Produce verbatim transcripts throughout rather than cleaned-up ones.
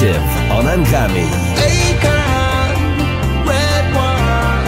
Exclusive on Anghami. Akon, red wine.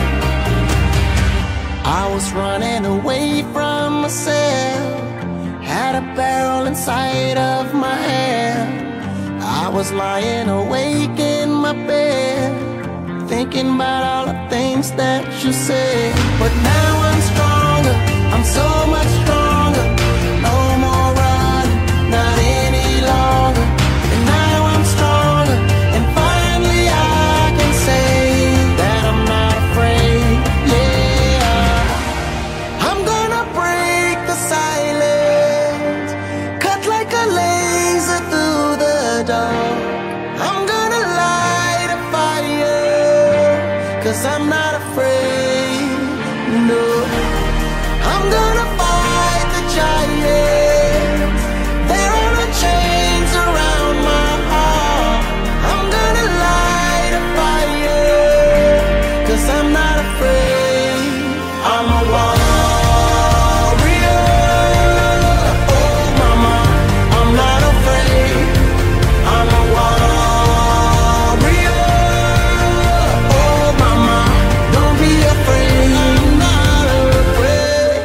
I was running away from myself, had a barrel inside of my hand. I was lying awake in my bed, thinking about all the things that you said. But now I'm stronger, I'm so much stronger. No more running, not any longer. And now I'm stronger, and finally I can say that I'm not afraid. Yeah, I'm gonna break the silence, cut like a laser through the dark. I'm gonna light a fire, 'cause I'm not afraid, no. I'm gonna fight the giants, there are no chains around my heart. I'm gonna light a fire, 'cause I'm not afraid. I'm a warrior, oh mama, I'm not afraid. I'm a warrior, oh mama, don't be afraid. I'm not afraid.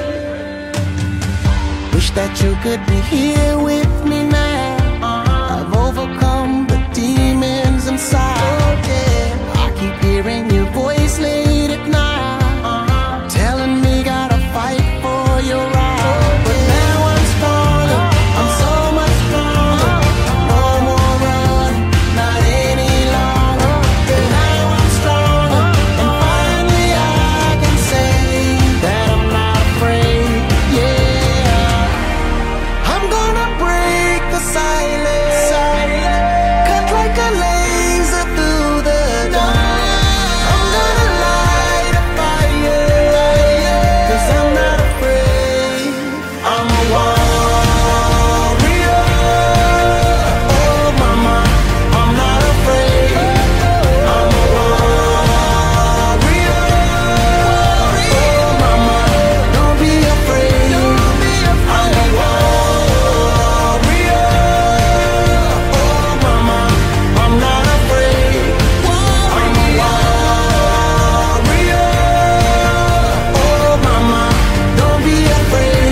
Wish that you could be here with me now. I've overcome the demons inside. I keep hearing your voice late at night, telling me gotta fight for your right. But now I'm stronger, I'm so much stronger. No more running, not any longer. And now I'm stronger, and finally I can say that I'm not afraid. Yeah, I'm gonna break the silence, cut like a laser through the dark. I'm gonna light a fire, 'cause I'm not afraid. I'm a warrior, oh mama, I'm not afraid. I'm a warrior, oh mama, don't be afraid. I'm a warrior, oh mama, I'm not afraid. I'm a warrior, oh mama, don't be afraid.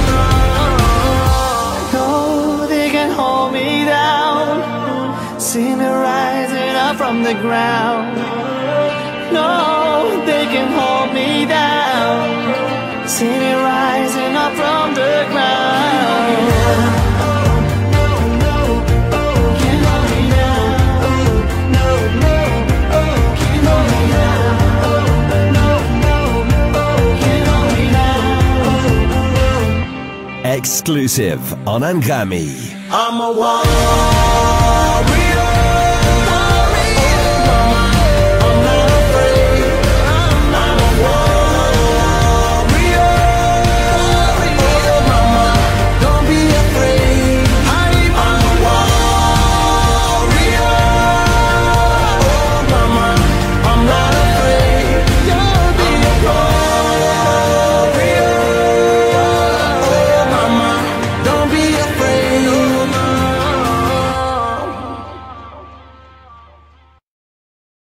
No, they can hold me down, see me rising up from the ground. No, they can hold me down, see me rising up from the ground. Exclusive on Anghami. I'm a warrior.